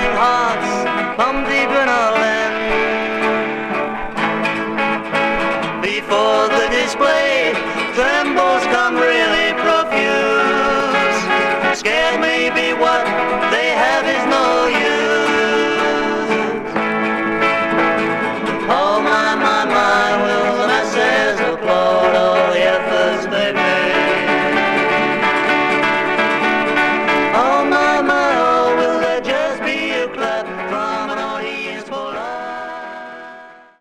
beating hearts pump the adrenaline. Before the display, trembles come really profuse. Scared may be what they have